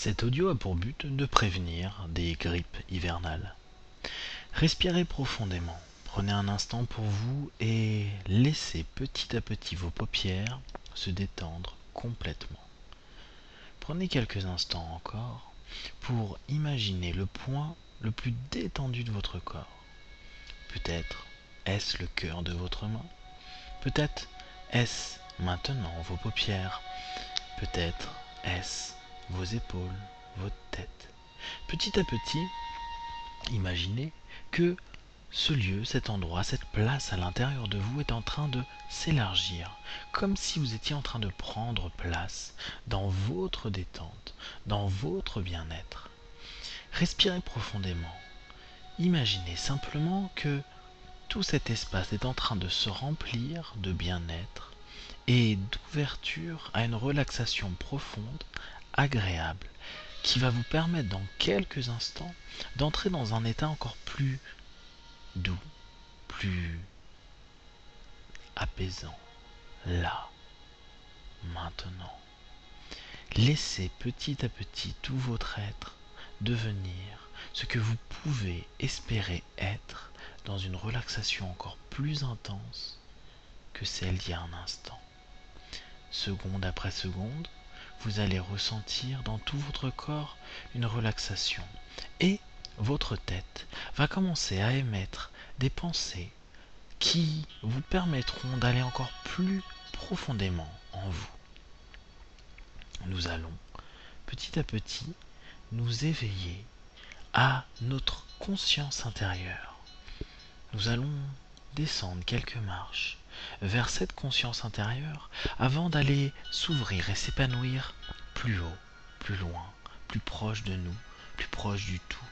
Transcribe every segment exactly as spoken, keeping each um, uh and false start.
Cet audio a pour but de prévenir des grippes hivernales. Respirez profondément, prenez un instant pour vous et laissez petit à petit vos paupières se détendre complètement. Prenez quelques instants encore pour imaginer le point le plus détendu de votre corps. Peut-être est-ce le cœur de votre main, peut-être est-ce maintenant vos paupières, peut-être est-ce vos épaules, votre tête. Petit à petit, imaginez que ce lieu, cet endroit, cette place à l'intérieur de vous est en train de s'élargir, comme si vous étiez en train de prendre place dans votre détente, dans votre bien-être. Respirez profondément. Imaginez simplement que tout cet espace est en train de se remplir de bien-être et d'ouverture à une relaxation profonde, agréable, qui va vous permettre dans quelques instants d'entrer dans un état encore plus doux, plus apaisant, là, maintenant. Laissez petit à petit tout votre être devenir ce que vous pouvez espérer être dans une relaxation encore plus intense que celle d'il y a un instant. Seconde après seconde, vous allez ressentir dans tout votre corps une relaxation et votre tête va commencer à émettre des pensées qui vous permettront d'aller encore plus profondément en vous. Nous allons petit à petit nous éveiller à notre conscience intérieure. Nous allons descendre quelques marches vers cette conscience intérieure avant d'aller s'ouvrir et s'épanouir plus haut, plus loin, plus proche de nous, plus proche du tout.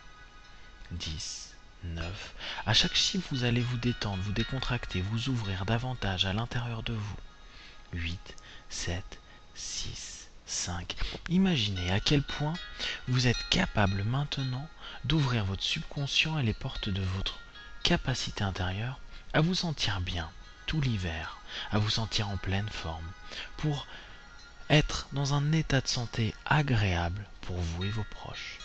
dix, neuf. À chaque chiffre, vous allez vous détendre, vous décontracter, vous ouvrir davantage à l'intérieur de vous. huit, sept, six, cinq. Imaginez à quel point vous êtes capable maintenant d'ouvrir votre subconscient et les portes de votre capacité intérieure à vous sentir bien tout l'hiver, à vous sentir en pleine forme, pour être dans un état de santé agréable pour vous et vos proches.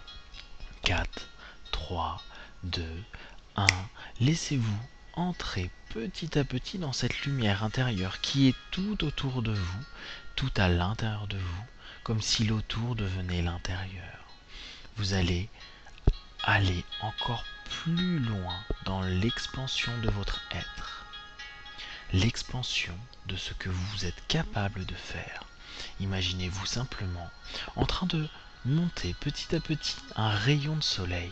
quatre, trois, deux, un. Laissez-vous entrer petit à petit dans cette lumière intérieure qui est tout autour de vous, tout à l'intérieur de vous, comme si l'autour devenait l'intérieur. Vous allez aller encore plus loin dans l'expansion de votre être, l'expansion de ce que vous êtes capable de faire. Imaginez-vous simplement en train de monter petit à petit un rayon de soleil.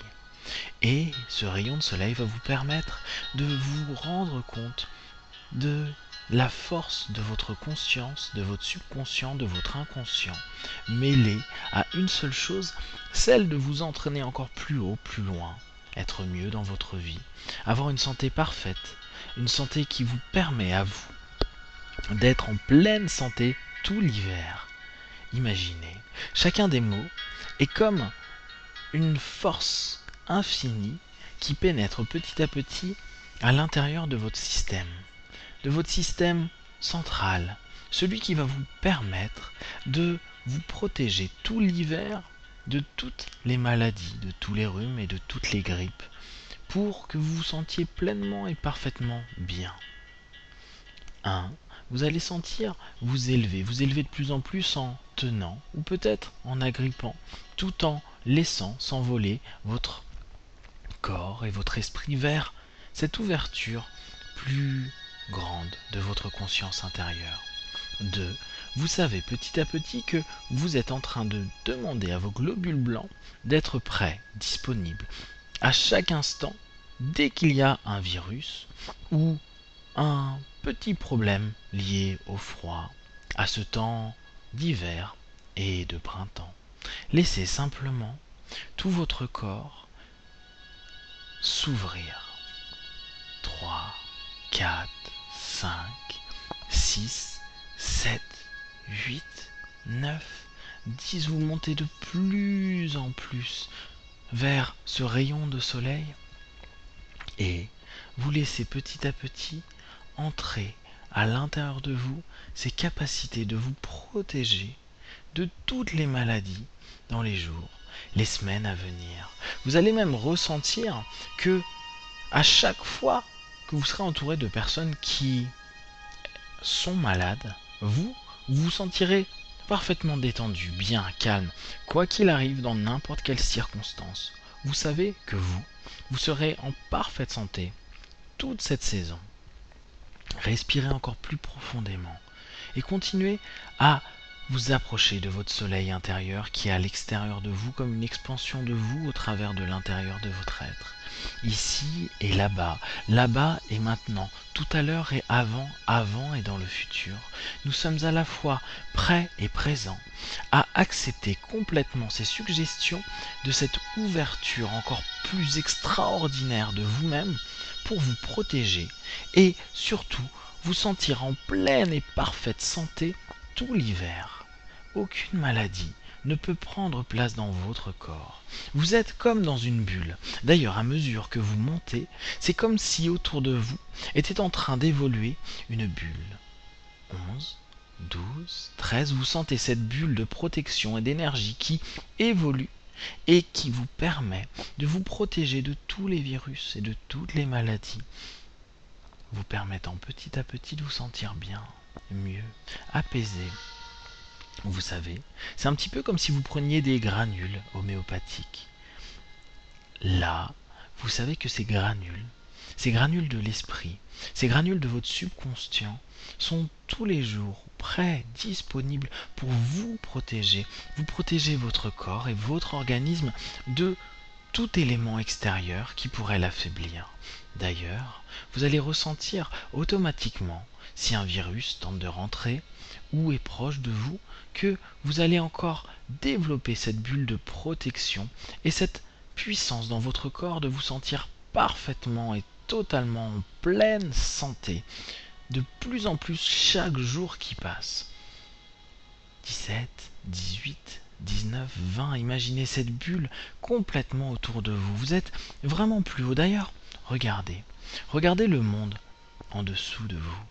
Et ce rayon de soleil va vous permettre de vous rendre compte de la force de votre conscience, de votre subconscient, de votre inconscient, mêlée à une seule chose, celle de vous entraîner encore plus haut, plus loin, être mieux dans votre vie, avoir une santé parfaite, une santé qui vous permet à vous d'être en pleine santé tout l'hiver. Imaginez, chacun des mots est comme une force infinie qui pénètre petit à petit à l'intérieur de votre système, de votre système central, celui qui va vous permettre de vous protéger tout l'hiver de toutes les maladies, de tous les rhumes et de toutes les grippes, pour que vous vous sentiez pleinement et parfaitement bien. un. Vous allez sentir vous élever, vous élever de plus en plus en tenant, ou peut-être en agrippant, tout en laissant s'envoler votre corps et votre esprit vers cette ouverture plus grande de votre conscience intérieure. deux. Vous savez petit à petit que vous êtes en train de demander à vos globules blancs d'être prêts, disponibles, à chaque instant, dès qu'il y a un virus ou un petit problème lié au froid, à ce temps d'hiver et de printemps. Laissez simplement tout votre corps s'ouvrir. trois, quatre, cinq, six, sept, huit, neuf, dix. Vous montez de plus en plus vers ce rayon de soleil et vous laissez petit à petit entrer à l'intérieur de vous ces capacités de vous protéger de toutes les maladies dans les jours, les semaines à venir. Vous allez même ressentir que à chaque fois que vous serez entouré de personnes qui sont malades, vous vous sentirez parfaitement détendu, bien calme, quoi qu'il arrive dans n'importe quelle circonstance. Vous savez que vous, vous serez en parfaite santé toute cette saison. Respirez encore plus profondément et continuez à vous approcher de votre soleil intérieur qui est à l'extérieur de vous comme une expansion de vous au travers de l'intérieur de votre être. Ici et là-bas, là-bas et maintenant, tout à l'heure et avant, avant et dans le futur, nous sommes à la fois prêts et présents à accepter complètement ces suggestions de cette ouverture encore plus extraordinaire de vous-même pour vous protéger et surtout vous sentir en pleine et parfaite santé tout l'hiver. Aucune maladie ne peut prendre place dans votre corps. Vous êtes comme dans une bulle. D'ailleurs, à mesure que vous montez, c'est comme si autour de vous était en train d'évoluer une bulle. onze, douze, treize, vous sentez cette bulle de protection et d'énergie qui évolue et qui vous permet de vous protéger de tous les virus et de toutes les maladies, vous permettant petit à petit de vous sentir bien, mieux, apaisé. Vous savez, c'est un petit peu comme si vous preniez des granules homéopathiques. Là, vous savez que ces granules, ces granules de l'esprit, ces granules de votre subconscient sont tous les jours prêts, disponibles pour vous protéger, vous protéger votre corps et votre organisme de tout élément extérieur qui pourrait l'affaiblir. D'ailleurs, vous allez ressentir automatiquement si un virus tente de rentrer ou est proche de vous, que vous allez encore développer cette bulle de protection et cette puissance dans votre corps de vous sentir parfaitement et totalement en pleine santé, de plus en plus chaque jour qui passe. dix-sept, dix-huit, dix-neuf, vingt, imaginez cette bulle complètement autour de vous. Vous êtes vraiment plus haut. D'ailleurs, regardez, regardez le monde en dessous de vous.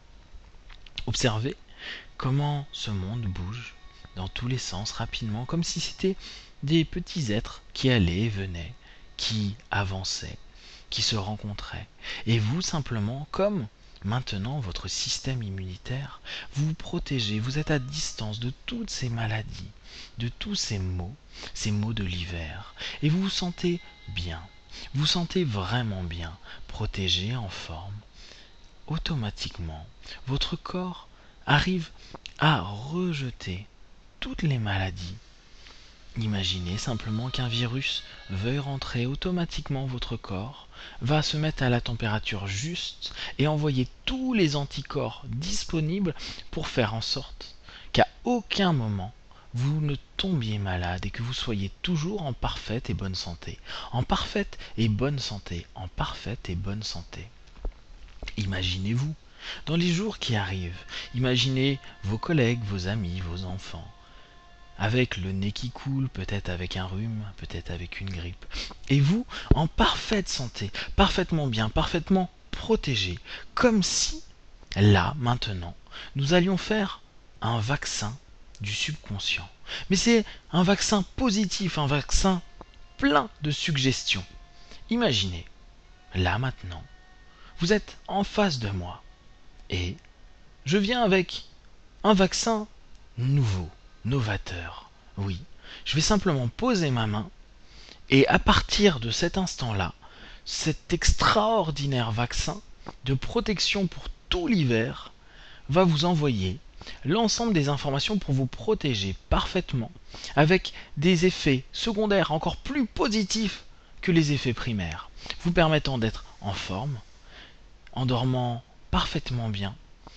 Observez comment ce monde bouge dans tous les sens rapidement, comme si c'était des petits êtres qui allaient et venaient, qui avançaient, qui se rencontraient. Et vous, simplement, comme maintenant votre système immunitaire, vous vous protégez, vous êtes à distance de toutes ces maladies, de tous ces maux, ces maux de l'hiver. Et vous vous sentez bien, vous vous sentez vraiment bien, protégé, en forme. Automatiquement, votre corps arrive à rejeter toutes les maladies. Imaginez simplement qu'un virus veuille rentrer automatiquement votre corps, va se mettre à la température juste et envoyer tous les anticorps disponibles pour faire en sorte qu'à aucun moment vous ne tombiez malade et que vous soyez toujours en parfaite et bonne santé. En parfaite et bonne santé, en parfaite et bonne santé. Imaginez-vous, dans les jours qui arrivent, imaginez vos collègues, vos amis, vos enfants, avec le nez qui coule, peut-être avec un rhume, peut-être avec une grippe. Et vous, en parfaite santé, parfaitement bien, parfaitement protégé, comme si, là, maintenant, nous allions faire un vaccin du subconscient. Mais c'est un vaccin positif, un vaccin plein de suggestions. Imaginez, là, maintenant, vous êtes en face de moi, et je viens avec un vaccin nouveau, novateur. Oui, je vais simplement poser ma main et à partir de cet instant-là, cet extraordinaire vaccin de protection pour tout l'hiver va vous envoyer l'ensemble des informations pour vous protéger parfaitement avec des effets secondaires encore plus positifs que les effets primaires, vous permettant d'être en forme, en dormant parfaitement bien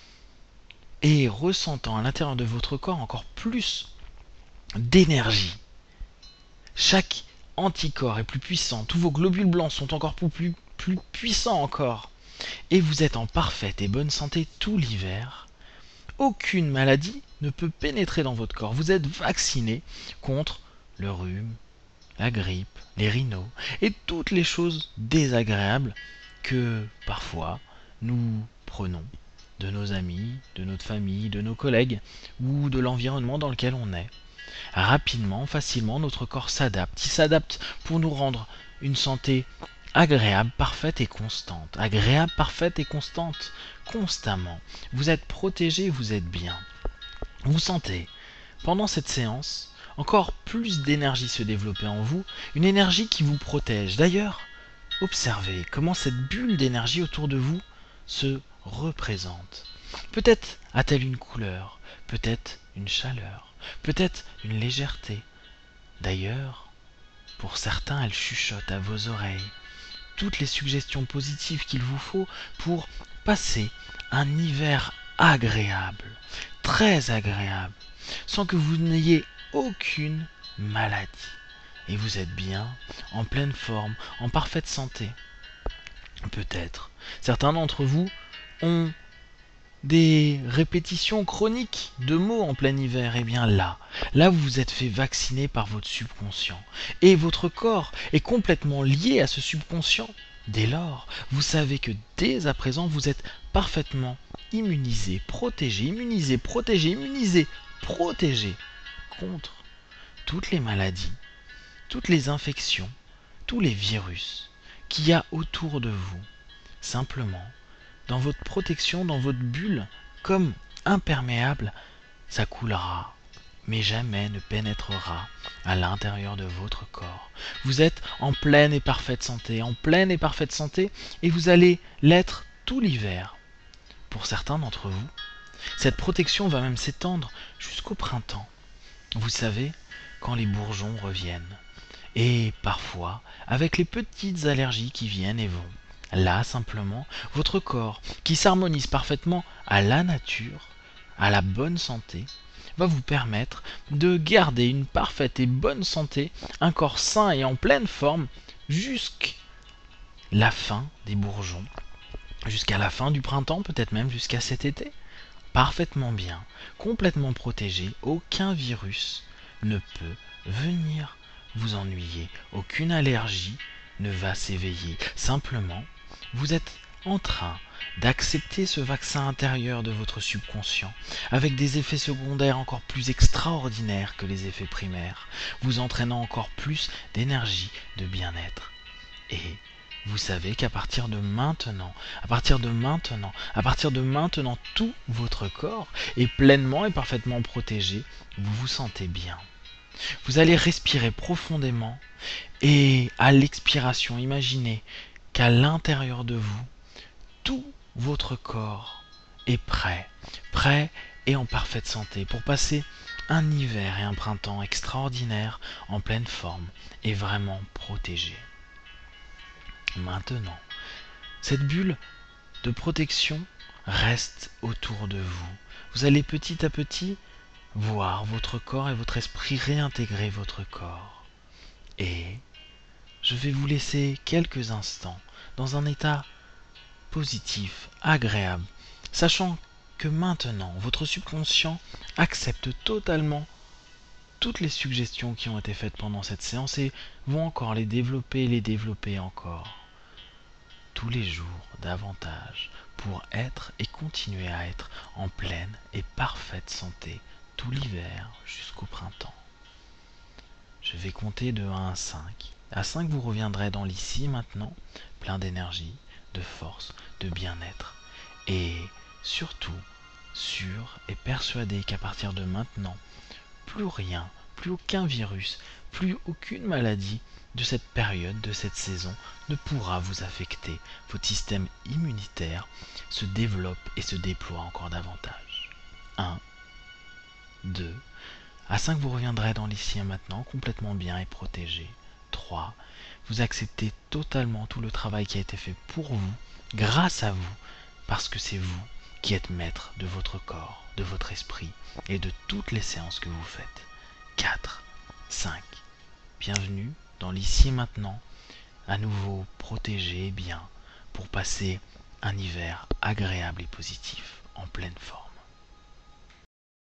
et ressentant à l'intérieur de votre corps encore plus d'énergie. Chaque anticorps est plus puissant, tous vos globules blancs sont encore plus, plus, plus puissants encore, et vous êtes en parfaite et bonne santé tout l'hiver. Aucune maladie ne peut pénétrer dans votre corps. Vous êtes vacciné contre le rhume, la grippe, les rhinos et toutes les choses désagréables que parfois nous prenons de nos amis, de notre famille, de nos collègues ou de l'environnement dans lequel on est. Rapidement, facilement, notre corps s'adapte. Il s'adapte pour nous rendre une santé agréable, parfaite et constante. Agréable, parfaite et constante, constamment. Vous êtes protégé, vous êtes bien. Vous sentez, pendant cette séance, encore plus d'énergie se développer en vous, une énergie qui vous protège. D'ailleurs, observez comment cette bulle d'énergie autour de vous se représente. Peut-être a-t-elle une couleur, peut-être une chaleur, peut-être une légèreté. D'ailleurs, pour certains, elle chuchote à vos oreilles toutes les suggestions positives qu'il vous faut pour passer un hiver agréable, très agréable, sans que vous n'ayez aucune maladie. Et vous êtes bien, en pleine forme, en parfaite santé. Peut-être, certains d'entre vous ont des répétitions chroniques de mots en plein hiver. Et bien là, là vous vous êtes fait vacciner par votre subconscient. Et votre corps est complètement lié à ce subconscient. Dès lors, vous savez que dès à présent, vous êtes parfaitement immunisé, protégé, immunisé, protégé, immunisé, protégé contre toutes les maladies, toutes les infections, tous les virus qu'il y a autour de vous. Simplement, dans votre protection, dans votre bulle, comme imperméable, ça coulera, mais jamais ne pénétrera à l'intérieur de votre corps. Vous êtes en pleine et parfaite santé, en pleine et parfaite santé, et vous allez l'être tout l'hiver. Pour certains d'entre vous, cette protection va même s'étendre jusqu'au printemps. Vous savez, quand les bourgeons reviennent, et parfois avec les petites allergies qui viennent et vont. Là, simplement, votre corps, qui s'harmonise parfaitement à la nature, à la bonne santé, va vous permettre de garder une parfaite et bonne santé, un corps sain et en pleine forme, jusqu'à la fin des bourgeons, jusqu'à la fin du printemps, peut-être même jusqu'à cet été. Parfaitement bien, complètement protégé, aucun virus ne peut venir vous ennuyer, aucune allergie ne va s'éveiller. Simplement, vous êtes en train d'accepter ce vaccin intérieur de votre subconscient, avec des effets secondaires encore plus extraordinaires que les effets primaires, vous entraînant encore plus d'énergie, de bien-être. Et vous savez qu'à partir de maintenant, à partir de maintenant, à partir de maintenant, tout votre corps est pleinement et parfaitement protégé, vous vous sentez bien. Vous allez respirer profondément et à l'expiration, imaginez qu'à l'intérieur de vous, tout votre corps est prêt, prêt et en parfaite santé pour passer un hiver et un printemps extraordinaires en pleine forme et vraiment protégé. Maintenant, cette bulle de protection reste autour de vous. Vous allez petit à petit voir votre corps et votre esprit réintégrer votre corps. Et je vais vous laisser quelques instants dans un état positif, agréable, sachant que maintenant votre subconscient accepte totalement toutes les suggestions qui ont été faites pendant cette séance et vont encore les développer et les développer encore tous les jours davantage pour être et continuer à être en pleine et parfaite santé tout l'hiver jusqu'au printemps. Je vais compter de un à cinq. À cinq, vous reviendrez dans l'ici maintenant, plein d'énergie, de force, de bien-être, et surtout sûr et persuadé qu'à partir de maintenant, plus rien, plus aucun virus, plus aucune maladie de cette période, de cette saison, ne pourra vous affecter. Votre système immunitaire se développe et se déploie encore davantage. un, deux, à cinq, vous reviendrez dans l'ici et maintenant, complètement bien et protégé. trois, vous acceptez totalement tout le travail qui a été fait pour vous, grâce à vous, parce que c'est vous qui êtes maître de votre corps, de votre esprit et de toutes les séances que vous faites. quatre, cinq, bienvenue dans l'ici et maintenant, à nouveau protégé et bien, pour passer un hiver agréable et positif, en pleine forme.